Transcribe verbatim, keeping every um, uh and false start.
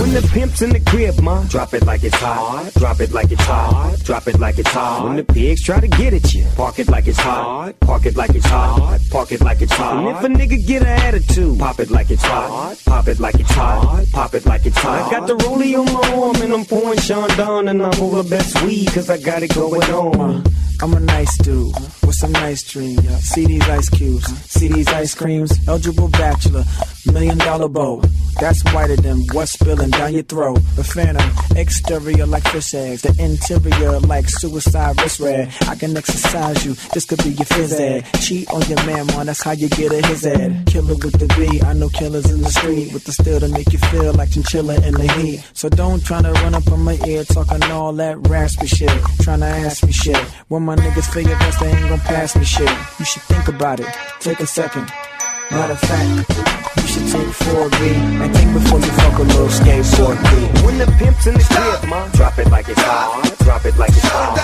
When the pimp's in the crib, ma, drop it like it's hot. Drop it like it's hot. Drop it like it's hot. When the pigs try to get at you, park it like it's hot. Park it like it's hot. Park it like it's hot. And if a nigga get an attitude, pop it like it's hot. Pop it like it's hot. Pop it like it's hot. I got the rollie on my arm and I'm pouring Sean Don and I'm over best weed cause I got it going on. I'm a nice dude with some nice dreams. See these ice cubes, see these ice creams. Eligible bachelor, million dollar bow. That's whiter than what's spilling down your throat. The phantom, exterior like fish eggs. The interior like suicide wrist red. I can exercise you, this could be your phys ed. Cheat on your man, man, that's how you get a his ed. Killer with the B, I know killers in the street. With the steel to make you feel like chinchilla in the heat. So don't tryna run up on my ear talking all that raspy shit. Tryna ask me shit. When my niggas figure best, they ain't gon' pass me shit. You should think about it, take a second. Matter of fact, you should take four B and think before you fuck a little skateboard kid. When the pimp's in the crib, ma, drop it like it's hot. Drop it like it's hot.